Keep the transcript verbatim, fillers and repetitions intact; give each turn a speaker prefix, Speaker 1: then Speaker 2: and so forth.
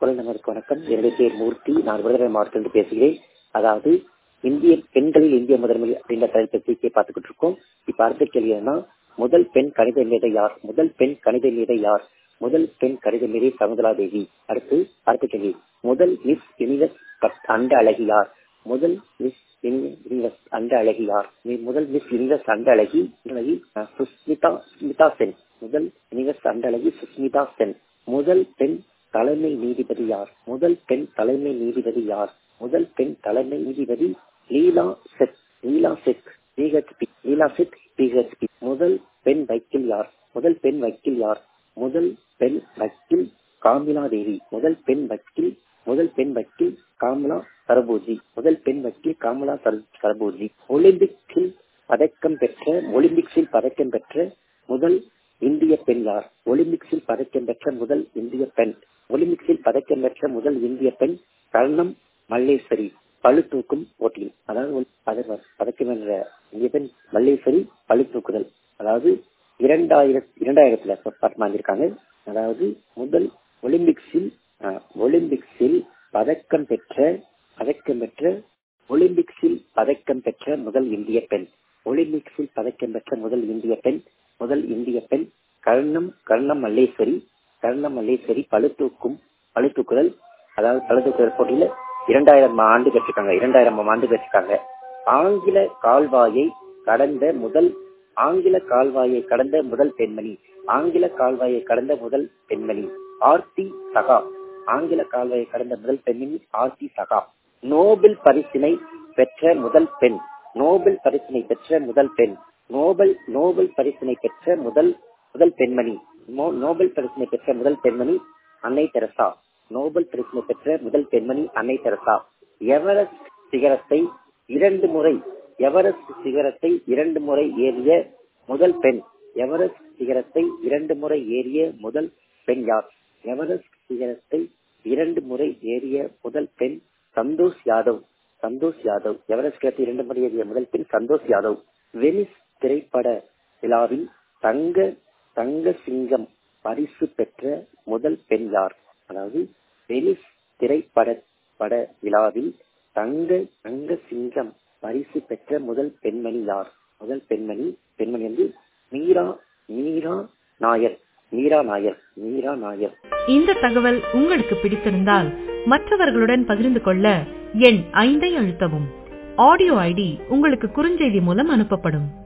Speaker 1: குரல் நமக்கு வணக்கம். என்னுடைய பேர் மூர்த்தி. நான் விருதுநகர் மாவட்டத்திலிருந்து பேசுகிறேன். அதாவது இந்திய பெண்களில் இந்திய முதன்மை அப்படின்ற தலைப்பை பார்த்துக்கிட்டு இருக்கோம். இப்ப அடுத்த கேள்வி என்னன்னா, முதல் பெண் கணித மேதை யார்? முதல் பெண் கணித மேதை யார்? முதல் பெண் கணித மேதை சகுந்தலா தேவி. அடுத்து அடுத்த கேள்வி, முதல் மிஸ் யூனிவர்ஸ் அண்ட அழகி யார்? முதல் மிஸ் யூனிவர்ஸ் அண்ட அழகி யார்? முதல் மிஸ் யூனிவர்ஸ் அண்ட அழகி அழகி சுஸ்மிதா சுஸ்மிதா சென். முதல் யூனிவர்ஸ் அண்ட அழகி சுஸ்மிதா சென். முதல் பெண் தலைமை நீதிபதி யார்? முதல் பெண் தலைமை நீதிபதி யார்? முதல் பெண் தலைமை நீதிபதி லீலா செட். லீலா செட் பிஹெச்பி. லீலா செட் பிஹெச்பி. முதல் பெண் வக்கீல் யார்? முதல் பெண் வக்கீல் யார்? முதல் பெண் வக்கீல் காமிலா தேவி. முதல் பெண் வக்கீல் முதல் பெண் வக்கீல் காமலா சரபோஜி. முதல் பெண் வக்கீல் காமலா சரபோஜி. ஒலிம்பிக்ஸில் பதக்கம் பெற்ற ஒலிம்பிக்ஸில் பதக்கம் பெற்ற முதல் இந்திய பெண் யார்? ஒலிம்பிக்ஸில் பதக்கம் பெற்ற முதல் இந்திய பெண் ஒலிம்பிக்ஸில் பதக்கம் பெற்ற முதல் இந்திய பெண் கர்ணம் மல்லேஸ்வரி. பளு தூக்கும் போட்டியில், அதாவது பதக்கம் வென்ற இந்திய பெண் மல்லேஸ்வரி பளு தூக்குதல். அதாவது இரண்டாயிரத்தி இரண்டாயிரத்துல இருக்காங்க. அதாவது முதல் ஒலிம்பிக்ஸில் ஒலிம்பிக்ஸில் பதக்கம் பெற்ற பதக்கம் பெற்ற ஒலிம்பிக்ஸில் பதக்கம் பெற்ற முதல் இந்திய பெண் ஒலிம்பிக்ஸில் பதக்கம் பெற்ற முதல் இந்திய பெண் முதல் இந்திய பெண் கர்ணம் கர்ணம் மல்லேஸ்வரி. கர்ணம் மல்லேஸ்வரி பளு தூக்கும் பளு தூக்குதல். அதாவது பளு தூக்குதல் போட்டியில இரண்டாயிரம் ஆண்டு பெற்றிருக்காங்க. இரண்டாயிரம் ஆண்டு பெற்றிருக்காங்க. ஆங்கில கால்வாயை கடந்த முதல் ஆங்கில கால்வாயை கடந்த முதல் பெண்மணி ஆங்கில கால்வாயை கடந்த முதல் பெண்மணி ஆர்த்தி சகா. ஆங்கில கால்வாயை கடந்த முதல் பெண்மணி ஆர்த்தி சகா. நோபல் பரிசினை பெற்ற முதல் பெண் நோபல் பரிசினை பெற்ற முதல் பெண் நோபல் நோபல் பரிசினை பெற்ற முதல் முதல் பெண்மணி நோபல் பரிசினை பெற்ற முதல் பெண்மணி அன்னை தெரசா. நோபல் பரிசினை பெற்ற முதல் பெண்மணி அன்னை தெரசா. எவரெஸ்ட் சிகரத்தை இரண்டு முறை எவரெஸ்ட் சிகரத்தை இரண்டு முறை ஏறிய முதல் பெண் எவரெஸ்ட் சிகரத்தை இரண்டு முறை ஏறிய முதல் பெண் யார்? எவரெஸ்ட் சிகரத்தை இரண்டு முறை ஏறிய முதல் பெண் சந்தோஷ் யாதவ். சந்தோஷ் யாதவ் எவரெஸ்ட் சிகரத்தை இரண்டு முறை ஏறிய முதல் பெண் சந்தோஷ் யாதவ். வெனிஸ் திரைப்பட விழாவில் தங்க தங்க சிங்கம் பரிசு பெற்ற முதல் பெண் யார்? அதாவது வெனிஸ் திரைப்பட பட விழாவில் தங்க தங்க சிங்கம் பரிசு பெற்ற முதல் பெண்மணி யார்? முதல் பெண்மணி பெண்மணி வந்து மீரா மீரா நாயர். மீரா நாயர் மீரா நாயர்.
Speaker 2: இந்த தகவல் உங்களுக்கு பிடித்திருந்தால் மற்றவர்களுடன் பகிர்ந்து கொள்ள எண் ஐந்தை அழுத்தவும். ஆடியோ ஐடி உங்களுக்கு குறுஞ்செய்தி மூலம் அனுப்பப்படும்.